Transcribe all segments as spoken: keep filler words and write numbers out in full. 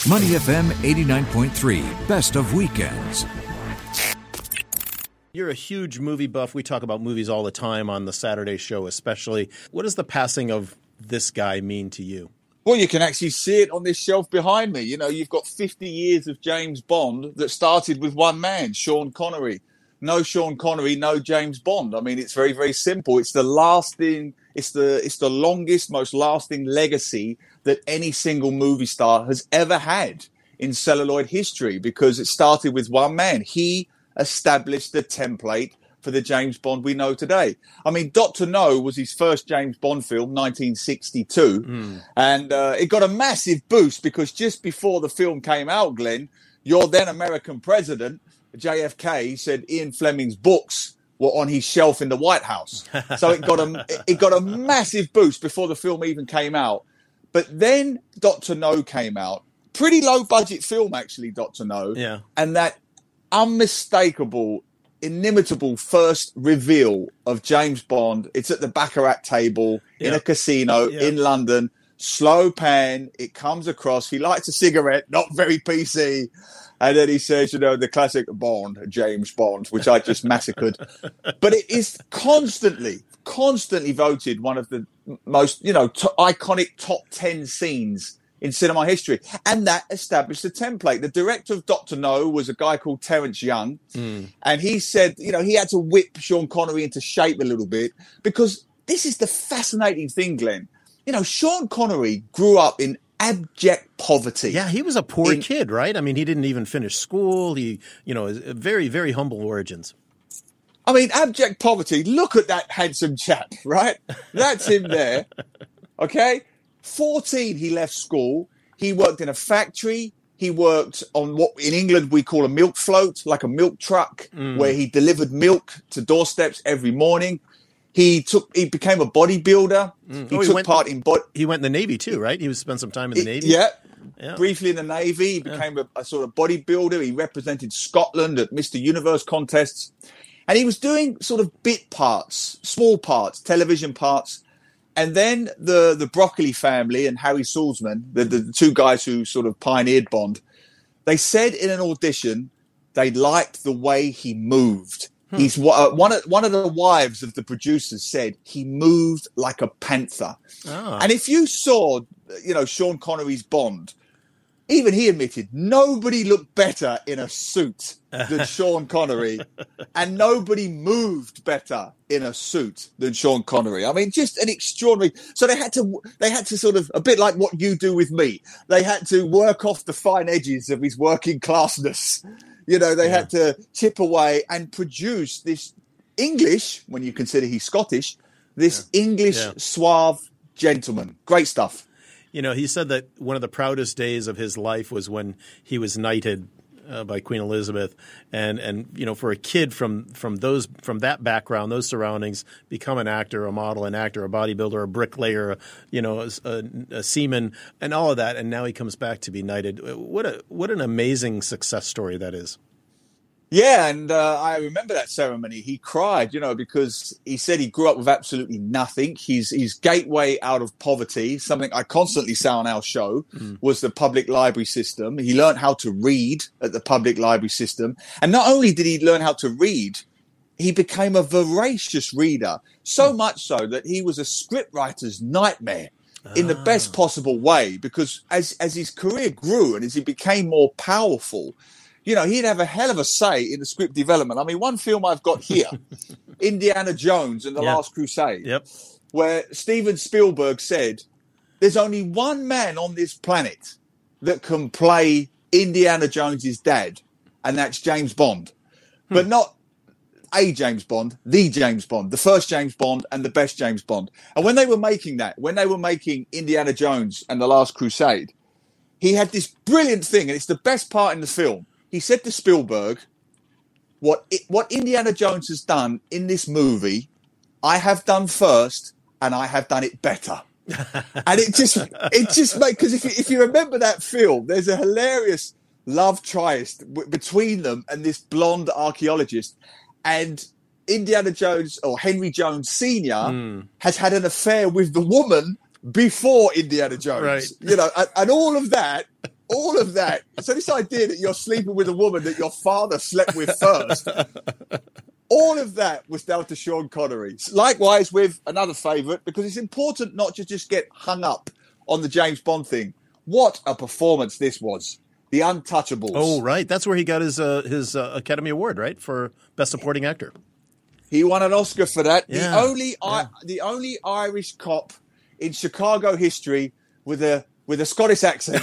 Money F M eighty-nine point three, best of weekends. You're a huge movie buff. We talk about movies all the time on the Saturday show especially. What does the passing of this guy mean to you? Well, you can actually see it on this shelf behind me. You know, you've got fifty years of James Bond that started with one man, Sean Connery. No Sean Connery, no James Bond. I mean, it's very, very simple. It's the lasting, it's the, it's the longest, most lasting legacy that any single movie star has ever had in celluloid history, because it started with one man. He established the template for the James Bond we know today. I mean, Doctor No was his first James Bond film, nineteen sixty-two, mm. and uh, it got a massive boost because just before the film came out, Glenn, your then American president, J F K, said Ian Fleming's books were on his shelf in the White House. So it got a it got a massive boost before the film even came out. But then Doctor No came out. Pretty low budget film, actually, Doctor No. Yeah. And that unmistakable, inimitable first reveal of James Bond. It's at the Baccarat table yeah. in a casino yeah. in London. Slow pan. It comes across. He lights a cigarette, not very P C. And then he says, you know, the classic Bond, James Bond, which I just massacred. But it is constantly, constantly voted one of the most, you know, t- iconic top ten scenes in cinema history. And that established the template. The director of Doctor No was a guy called Terence Young. Mm. And he said, you know, he had to whip Sean Connery into shape a little bit, because this is the fascinating thing, Glenn. You know, Sean Connery grew up in abject poverty. Yeah, he was a poor in, kid, right? I mean, he didn't even finish school. He, you know, very, very humble origins. I mean, abject poverty. Look at that handsome chap, right? That's him there. Okay? fourteen, he left school. He worked in a factory. He worked on what in England we call a milk float, like a milk truck, mm. where he delivered milk to doorsteps every morning. He took. He became a bodybuilder. Mm. He oh, took he went, part in. Bo- he went in the Navy too, right? He was spent some time in the Navy. Yeah, yeah. Briefly in the Navy. He became yeah. a, a sort of bodybuilder. He represented Scotland at Mister Universe contests, and he was doing sort of bit parts, small parts, television parts. And then the the Broccoli family and Harry Saltzman, the, the two guys who sort of pioneered Bond, they said in an audition they liked the way he moved. Hmm. He's uh, one of one of the wives of the producers said he moved like a panther. Oh. And if you saw, you know, Sean Connery's Bond, even he admitted nobody looked better in a suit than Sean Connery, and nobody moved better in a suit than Sean Connery. I mean, just an extraordinary. So they had to, they had to sort of, a bit like what you do with me. They had to work off the fine edges of his working classness. You know, they yeah. had to chip away and produce this English, when you consider he's Scottish, this yeah. English yeah. suave gentleman. Great stuff. You know, he said that one of the proudest days of his life was when he was knighted uh, by Queen Elizabeth, and and you know, for a kid from from those from that background, those surroundings, become an actor, a model, an actor, a bodybuilder, a bricklayer, a, you know, a, a, a seaman, and all of that, and now he comes back to be knighted. What a what an amazing success story that is. Yeah, and uh, I remember that ceremony. He cried, you know, because he said he grew up with absolutely nothing. His his gateway out of poverty, something I constantly say on our show, mm. was the public library system. He learned how to read at the public library system. And not only did he learn how to read, he became a voracious reader, so mm. much so that he was a scriptwriter's nightmare ah. in the best possible way, because as, as his career grew and as he became more powerful, you know, he'd have a hell of a say in the script development. I mean, one film I've got here, Indiana Jones and the yep. Last Crusade, yep. where Steven Spielberg said, there's only one man on this planet that can play Indiana Jones's dad, and that's James Bond. Hmm. But not a James Bond, the James Bond, the first James Bond and the best James Bond. And when they were making that, when they were making Indiana Jones and the Last Crusade, he had this brilliant thing, and it's the best part in the film. He said to Spielberg, what it, what Indiana Jones has done in this movie, I have done first, and I have done it better. And it just, it just made, because if you, if you remember that film, there's a hilarious love triast w- between them and this blonde archaeologist. And Indiana Jones, or Henry Jones Senior, mm. has had an affair with the woman before Indiana Jones. Right. You know, and, and all of that all of that. So this idea that you're sleeping with a woman that your father slept with first, all of that was down to Sean Connery. Likewise with another favourite, because it's important not to just get hung up on the James Bond thing. What a performance this was. The Untouchables. Oh, right. That's where he got his uh, his uh, Academy Award, right, for Best Supporting Actor. He won an Oscar for that. Yeah, the only yeah. I, the only Irish cop in Chicago history with a with a Scottish accent.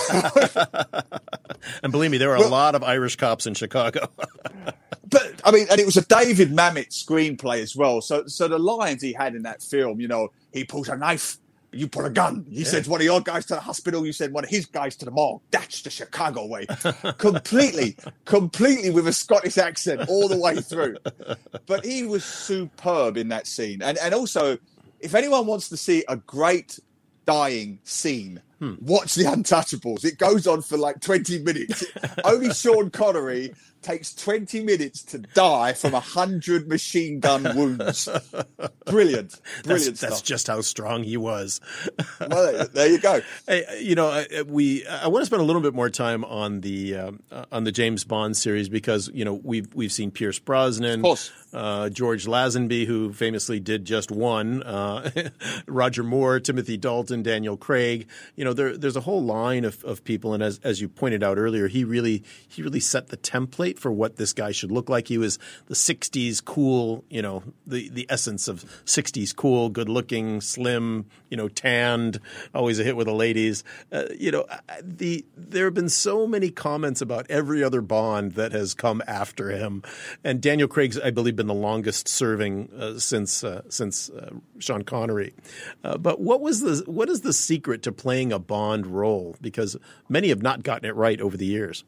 And believe me, there were a well, lot of Irish cops in Chicago. But I mean, and it was a David Mamet screenplay as well. So so the lines he had in that film, you know, he pulls a knife. You put a gun. He yeah. sends one of your guys to the hospital. You send one of his guys to the mall. That's the Chicago way. completely, completely with a Scottish accent all the way through. But he was superb in that scene. And and also, if anyone wants to see a great dying scene, hmm. watch The Untouchables. It goes on for like twenty minutes. Only Sean Connery takes twenty minutes to die from a hundred machine gun wounds. Brilliant, brilliant that's, stuff. That's just how strong he was. Well, there you go. Hey, you know, we I want to spend a little bit more time on the um, on the James Bond series because you know we've we've seen Pierce Brosnan, of course. Uh, George Lazenby, who famously did just one, uh, Roger Moore, Timothy Dalton, Daniel Craig. You know, there, there's a whole line of, of people, and as as you pointed out earlier, he really he really set the template for what this guy should look like. He was the sixties cool, you know, the, the essence of sixties cool, good looking, slim, you know, tanned, always a hit with the ladies. Uh, you know, the there have been so many comments about every other Bond that has come after him, and Daniel Craig's, I believe, been the longest serving uh, since uh, since uh, Sean Connery. Uh, but what was the what is the secret to playing a Bond role? Because many have not gotten it right over the years.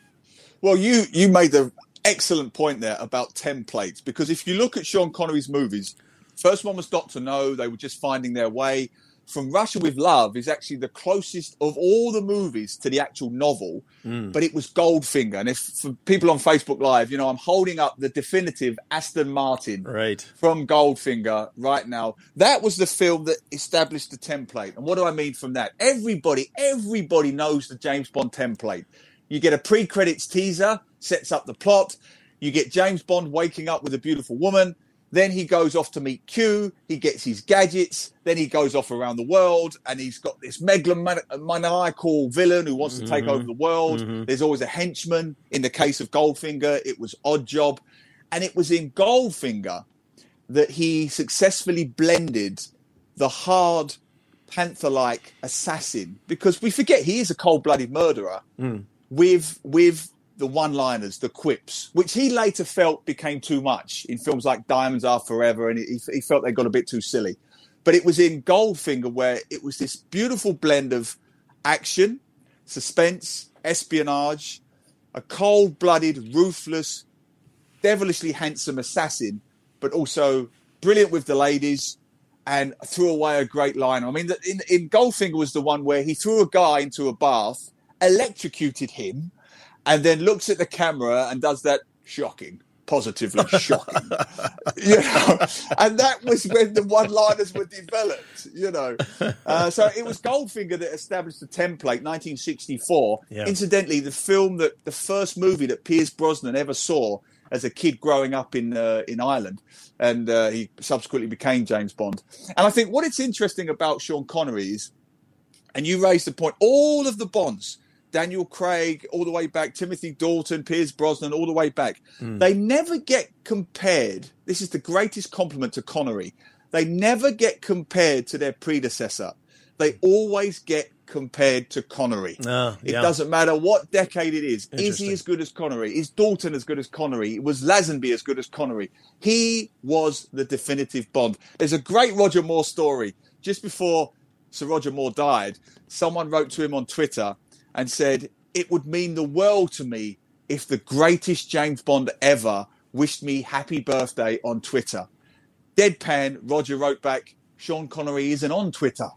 Well, you you made the excellent point there about templates, because if you look at Sean Connery's movies, first one was Doctor No. They were just finding their way. From Russia with Love is actually the closest of all the movies to the actual novel, mm. but it was Goldfinger. And if for people on Facebook Live, you know, I'm holding up the definitive Aston Martin right. from Goldfinger right now. That was the film that established the template. And what do I mean from that? Everybody, everybody knows the James Bond template. You get a pre-credits teaser, sets up the plot. You get James Bond waking up with a beautiful woman. Then he goes off to meet Q. He gets his gadgets. Then he goes off around the world, and he's got this megalomaniacal villain who wants to mm-hmm. take over the world. Mm-hmm. There's always a henchman. In the case of Goldfinger, it was Oddjob. And it was in Goldfinger that he successfully blended the hard, Panther-like assassin, because we forget he is a cold-blooded murderer, mm. with with... the one-liners, the quips, which he later felt became too much in films like Diamonds Are Forever, and he, he felt they got a bit too silly. But it was in Goldfinger where it was this beautiful blend of action, suspense, espionage, a cold-blooded, ruthless, devilishly handsome assassin, but also brilliant with the ladies and threw away a great line. I mean, in, in Goldfinger was the one where he threw a guy into a bath, electrocuted him, and then looks at the camera and does that shocking, positively shocking, you know. And that was when the one-liners were developed, you know. Uh, so it was Goldfinger that established the template, nineteen sixty-four. Yeah. Incidentally, the film that the first movie that Pierce Brosnan ever saw as a kid growing up in uh, in Ireland, and uh, he subsequently became James Bond. And I think what it's interesting about Sean Connery is, and you raised the point, all of the Bonds. Daniel Craig, all the way back, Timothy Dalton, Pierce Brosnan, all the way back. Mm. They never get compared. This is the greatest compliment to Connery. They never get compared to their predecessor. They always get compared to Connery. Uh, yeah. It doesn't matter what decade it is. Is he as good as Connery? Is Dalton as good as Connery? Was Lazenby as good as Connery? He was the definitive Bond. There's a great Roger Moore story. Just before Sir Roger Moore died, someone wrote to him on Twitter and said, it would mean the world to me if the greatest James Bond ever wished me happy birthday on Twitter. Deadpan, Roger wrote back, Sean Connery isn't on Twitter.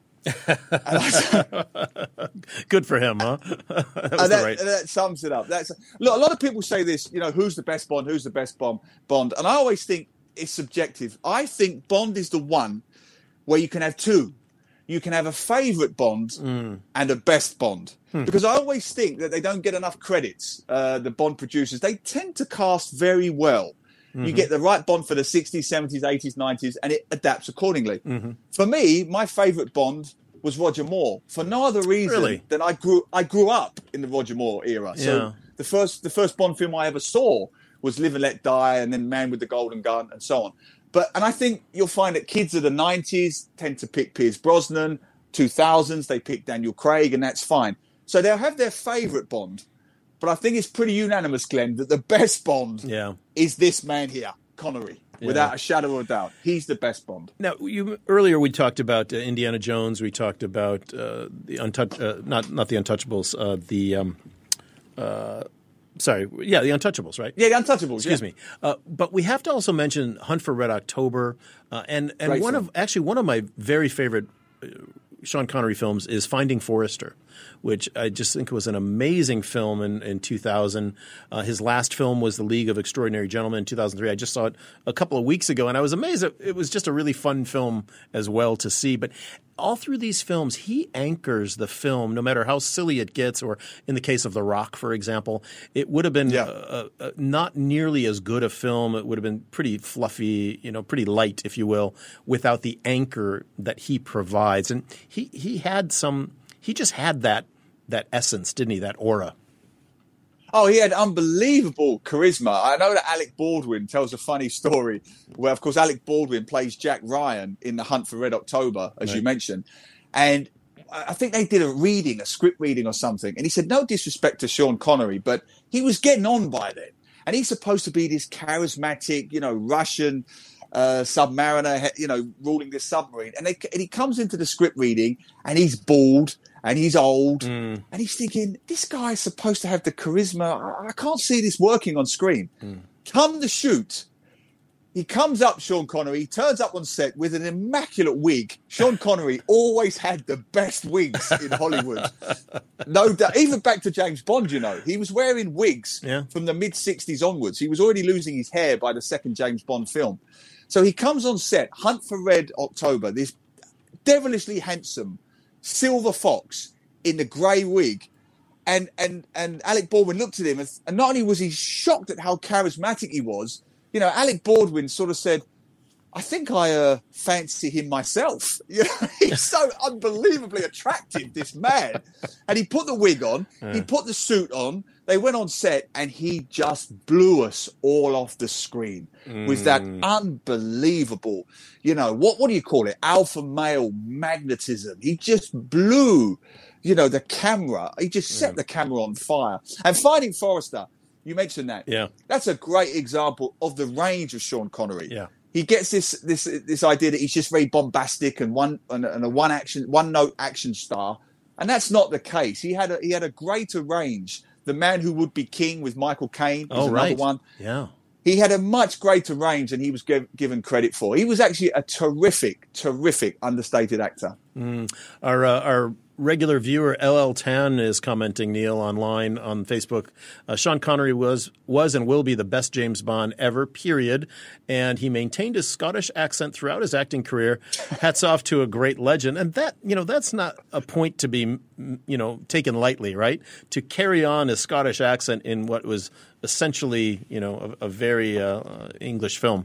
I, Good for him, huh? that, and that, right. and that sums it up. That's look, a lot of people say this, you know, who's the best Bond? Who's the best Bond? Bond? And I always think it's subjective. I think Bond is the one where you can have two. you can have a favourite Bond mm. and a best Bond. Hmm. Because I always think that they don't get enough credits, uh, the Bond producers. They tend to cast very well. Mm-hmm. You get the right Bond for the sixties, seventies, eighties, nineties, and it adapts accordingly. Mm-hmm. For me, my favourite Bond was Roger Moore, for no other reason really? than I grew I grew up in the Roger Moore era. Yeah. So the first the first Bond film I ever saw was Live and Let Die, and then Man with the Golden Gun, and so on. But and I think you'll find that kids of the nineties tend to pick Pierce Brosnan. two thousands, they pick Daniel Craig, and that's fine. So they'll have their favourite Bond. But I think it's pretty unanimous, Glenn, that the best Bond yeah. is this man here, Connery, yeah. without a shadow of a doubt. He's the best Bond. Now, you, earlier we talked about uh, Indiana Jones. We talked about uh, the untouch, uh, not not the Untouchables. Uh, the um, uh, sorry, yeah, the Untouchables, right? Yeah, the Untouchables. Excuse yeah. me. Uh, but we have to also mention Hunt for Red October, uh, and and Great one film. of actually one of my very favorite uh, Sean Connery films is Finding Forrester, which I just think was an amazing film in, in two thousand. Uh, his last film was The League of Extraordinary Gentlemen in two thousand three. I just saw it a couple of weeks ago, and I was amazed. It, it was just a really fun film as well to see. But all through these films, he anchors the film, no matter how silly it gets, or in the case of The Rock, for example, it would have been yeah. uh, uh, not nearly as good a film. It would have been pretty fluffy, you know, pretty light, if you will, without the anchor that he provides. And he, he had some – he just had that that essence, didn't he, that aura. Oh, he had unbelievable charisma. I know that Alec Baldwin tells a funny story where, of course, Alec Baldwin plays Jack Ryan in The Hunt for Red October, as right. you mentioned. And I think they did a reading, a script reading or something. And he said, no disrespect to Sean Connery, but he was getting on by then. And he's supposed to be this charismatic, you know, Russian uh, submariner, you know, ruling this submarine. And, they, and he comes into the script reading and he's bald. And he's old, mm. and he's thinking, this guy is supposed to have the charisma. I, I can't see this working on screen. Mm. Come to shoot. He comes up, Sean Connery. He turns up on set with an immaculate wig. Sean Connery always had the best wigs in Hollywood. No doubt. Even back to James Bond, you know. He was wearing wigs yeah. from the mid-sixties onwards. He was already losing his hair by the second James Bond film. So he comes on set, Hunt for Red October, this devilishly handsome silver fox in the grey wig, and and and Alec Baldwin looked at him, and, and not only was he shocked at how charismatic he was, you know, Alec Baldwin sort of said, I think I uh, fancy him myself. You know, he's so unbelievably attractive, this man. And he put the wig on, yeah. he put the suit on, they went on set, and he just blew us all off the screen mm. with that unbelievable, you know, what what do you call it? Alpha male magnetism. He just blew, you know, the camera. He just set yeah. the camera on fire. And Finding Forrester, you mentioned that. Yeah. That's a great example of the range of Sean Connery. Yeah. He gets this this this idea that he's just very bombastic and one and a, and a one action one note action star, and that's not the case. He had a he had a greater range. The Man Who Would Be King with Michael Caine is oh, another right. one. Yeah, he had a much greater range than he was give, given credit for. He was actually a terrific, terrific understated actor. Mm. Our uh, our. Regular viewer L L Tan is commenting, Neil, online on Facebook. Uh, Sean Connery was was and will be the best James Bond ever, period. And he maintained his Scottish accent throughout his acting career. Hats off to a great legend. And that, you know, that's not a point to be, you know, taken lightly, right? To carry on a Scottish accent in what was essentially, you know, a, a very uh, English film.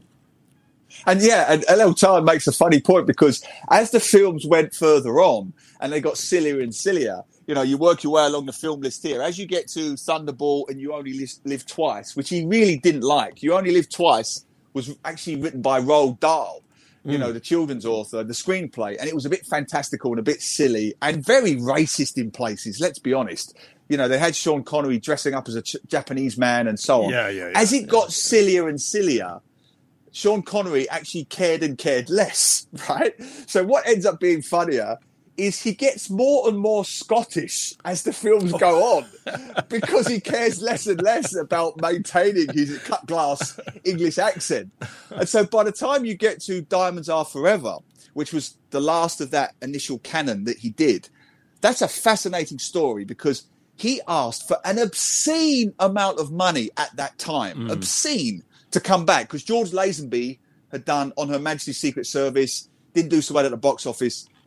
And yeah, and L L Tan makes a funny point because as the films went further on and they got sillier and sillier, you know, you work your way along the film list here. As you get to Thunderball and You Only Live, live Twice, which he really didn't like. You Only Live Twice was actually written by Roald Dahl, you mm. know, the children's author, the screenplay. And it was a bit fantastical and a bit silly and very racist in places, let's be honest. You know, they had Sean Connery dressing up as a ch- Japanese man and so on. Yeah, yeah, yeah. As it yeah, got yeah. sillier and sillier, Sean Connery actually cared and cared less, right? So what ends up being funnier is he gets more and more Scottish as the films go on because he cares less and less about maintaining his cut glass English accent. And so by the time you get to Diamonds Are Forever, which was the last of that initial canon that he did, that's a fascinating story because he asked for an obscene amount of money at that time, mm. obscene, to come back because George Lazenby had done On Her Majesty's Secret Service, didn't do so well at the box office.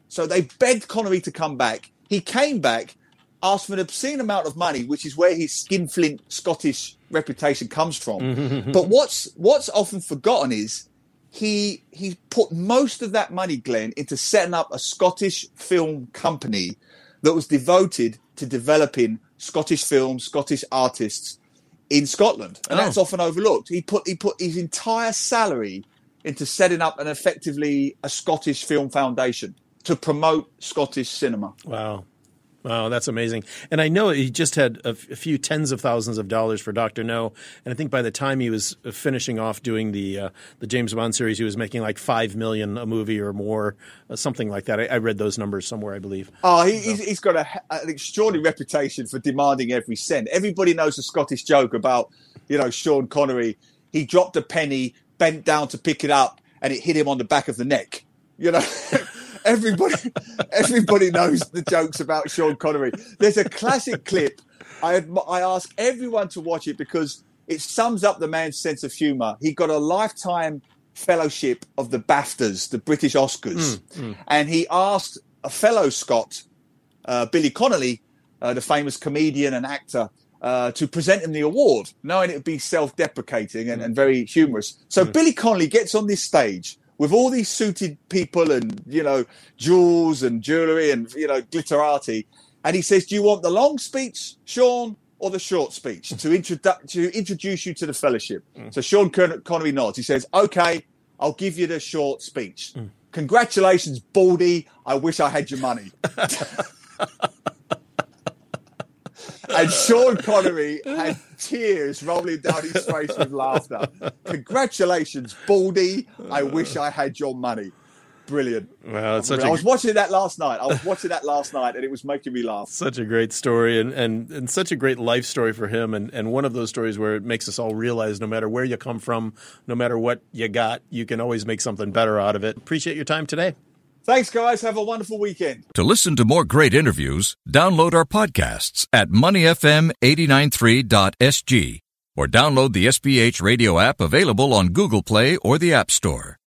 So they begged Connery to come back. He came back, asked for an obscene amount of money, which is where his skinflint Scottish reputation comes from. But what's what's often forgotten is he he put most of that money, Glenn, into setting up a Scottish film company that was devoted to developing Scottish films, Scottish artists in Scotland. And Oh. that's often overlooked. He put he put his entire salary into setting up an effectively a Scottish film foundation to promote Scottish cinema. Wow. Wow, that's amazing. And I know he just had a, f- a few tens of thousands of dollars for Doctor No. And I think by the time he was finishing off doing the uh, the James Bond series, he was making like five million dollars a movie or more, uh, something like that. I, I read those numbers somewhere, I believe. Oh, he, he's, he's got a, an extraordinary reputation for demanding every cent. Everybody knows the Scottish joke about, you know, Sean Connery. He dropped a penny, bent down to pick it up, and it hit him on the back of the neck. You know, everybody, everybody knows the jokes about Sean Connery. There's a classic clip. I I ask everyone to watch it because it sums up the man's sense of humour. He got a lifetime fellowship of the BAFTAs, the British Oscars, Mm, mm. and he asked a fellow Scot, uh, Billy Connolly, uh, the famous comedian and actor, uh, to present him the award, knowing it would be self-deprecating and, and very humorous. So Billy Connolly gets on this stage with all these suited people and, you know, jewels and jewellery and, you know, glitterati. And he says, do you want the long speech, Sean, or the short speech to, introdu- to introduce you to the fellowship? Mm. So Sean Con- Connery nods. He says, OK, I'll give you the short speech. Mm. Congratulations, Baldy. I wish I had your money. And Sean Connery had tears rolling down his face with laughter. Congratulations, Baldy. I wish I had your money. Brilliant. Well, it's such I a, was watching that last night. I was watching that last night, and it was making me laugh. such a great story and, and, and such a great life story for him. And, and one of those stories where it makes us all realize no matter where you come from, no matter what you got, you can always make something better out of it. Appreciate your time today. Thanks, guys. Have a wonderful weekend. To listen to more great interviews, download our podcasts at money f m eight nine three dot s g or download the S B H radio app available on Google Play or the App Store.